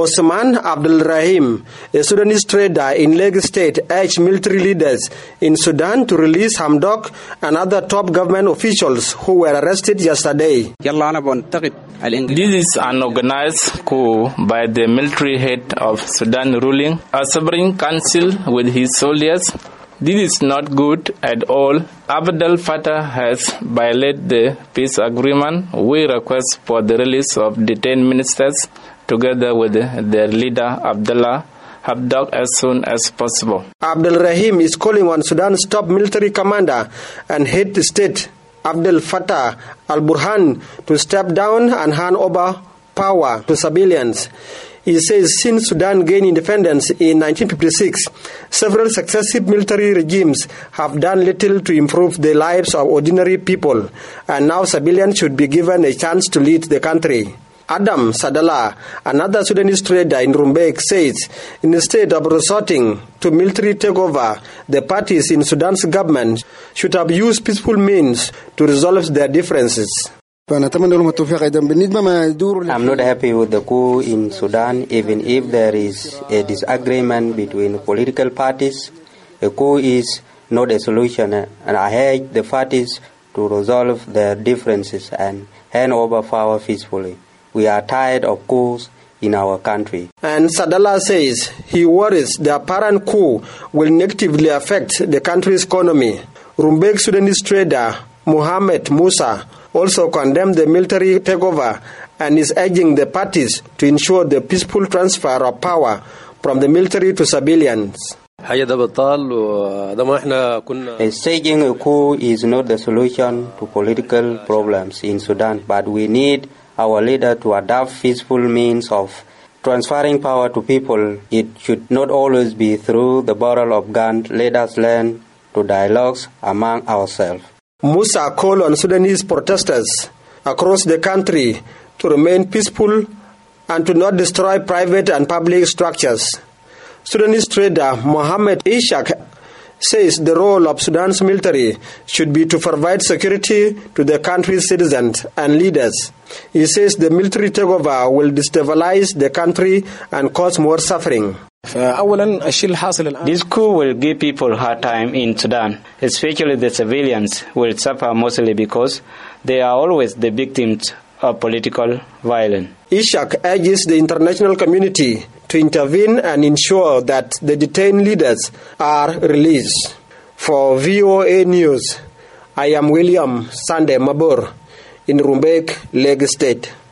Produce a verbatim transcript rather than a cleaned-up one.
Osman Abdul Rahim, a Sudanese trader in Lagos State, urged military leaders in Sudan to release Hamdok and other top government officials who were arrested yesterday. This is an organized coup by the military head of Sudan ruling a sovereign council with his soldiers. This is not good at all. Abdel Fattah has violated the peace agreement. We request for the release of detained ministers together with their leader Abdullah Hamdok as soon as possible. Abdul Rahim is calling on Sudan's top military commander and head of state Abdel Fattah al-Burhan to step down and hand over power to civilians. He says since Sudan gained independence in nineteen fifty-six, several successive military regimes have done little to improve the lives of ordinary people, and now civilians should be given a chance to lead the country. Adam Sadala, another Sudanese trader in Rumbek, says instead of resorting to military takeover, the parties in Sudan's government should have used peaceful means to resolve their differences. I'm not happy with the coup in Sudan, even if there is a disagreement between political parties. A coup is not a solution, and I urge the parties to resolve their differences and hand over power peacefully. We are tired of coups in our country. And Sadala says he worries the apparent coup will negatively affect the country's economy. Rumbek Sudanese trader Mohamed Musa also condemned the military takeover and is urging the parties to ensure the peaceful transfer of power from the military to civilians. A staging a coup is not the solution to political problems in Sudan, but we need our leader to adopt peaceful means of transferring power to people. It should not always be through the barrel of guns. Let us learn to dialogues among ourselves. Musa called on Sudanese protesters across the country to remain peaceful and to not destroy private and public structures. Sudanese trader Mohamed Ishak says the role of Sudan's military should be to provide security to the country's citizens and leaders. He says the military takeover will destabilize the country and cause more suffering. This coup will give people a hard time in Sudan, especially the civilians will suffer mostly because they are always the victims of political violence. Ishak urges the international community to intervene and ensure that the detained leaders are released. For V O A News, I am William Sande Mabur in Rumbek, Lagos State.